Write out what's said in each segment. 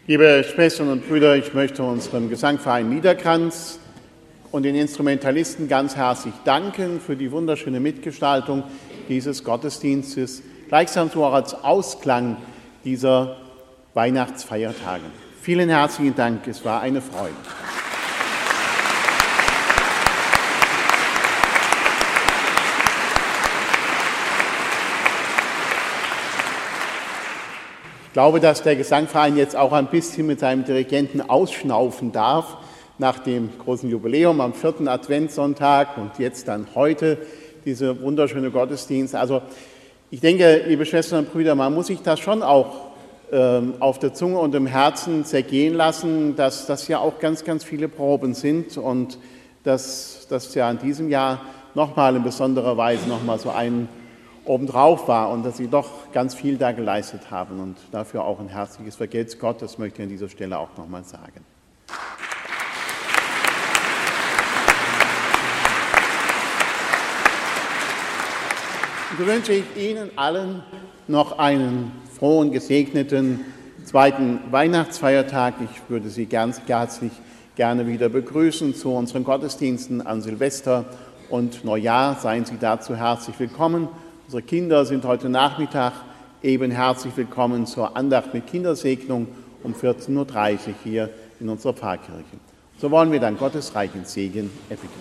Liebe Schwestern und Brüder, ich möchte unserem Gesangverein Niederkranz und den Instrumentalisten ganz herzlich danken für die wunderschöne Mitgestaltung dieses Gottesdienstes, gleichsam so auch als Ausklang dieser Weihnachtsfeiertage. Vielen herzlichen Dank, es war eine Freude. Ich glaube, dass der Gesangverein jetzt auch ein bisschen mit seinem Dirigenten ausschnaufen darf, nach dem großen Jubiläum am 4. Adventssonntag und jetzt dann heute dieser wunderschöne Gottesdienst. Also ich denke, liebe Schwestern und Brüder, man muss sich das schon auch auf der Zunge und im Herzen zergehen lassen, dass das ja auch ganz, ganz viele Proben sind und dass das ja in diesem Jahr nochmal in besonderer Weise nochmal so ein obendrauf war und dass Sie doch ganz viel da geleistet haben und dafür auch ein herzliches Vergelt's Gott, das möchte ich an dieser Stelle auch nochmal sagen. Und so wünsche ich Ihnen allen noch einen frohen, gesegneten zweiten Weihnachtsfeiertag. Ich würde Sie ganz herzlich gerne wieder begrüßen zu unseren Gottesdiensten an Silvester und Neujahr. Seien Sie dazu herzlich willkommen. Unsere Kinder sind heute Nachmittag eben herzlich willkommen zur Andacht mit Kindersegnung um 14.30 Uhr hier in unserer Pfarrkirche. So wollen wir dann Gottes reichen Segen erbitten.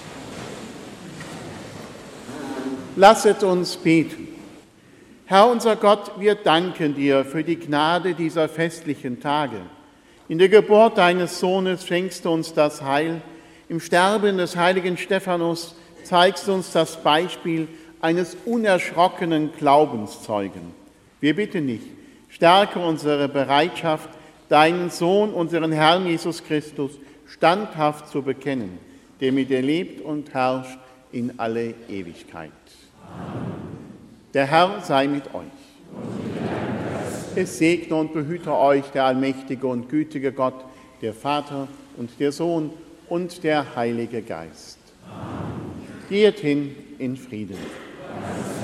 Lasset uns beten. Herr unser Gott, wir danken dir für die Gnade dieser festlichen Tage. In der Geburt deines Sohnes schenkst du uns das Heil. Im Sterben des heiligen Stephanus zeigst du uns das Beispiel eines unerschrockenen Glaubenszeugen. Wir bitten dich, stärke unsere Bereitschaft, deinen Sohn, unseren Herrn Jesus Christus, standhaft zu bekennen, der mit dir lebt und herrscht in alle Ewigkeit. Amen. Der Herr sei mit euch. Es segne und behüte euch der allmächtige und gütige Gott, der Vater und der Sohn und der Heilige Geist. Amen. Geht hin in Frieden.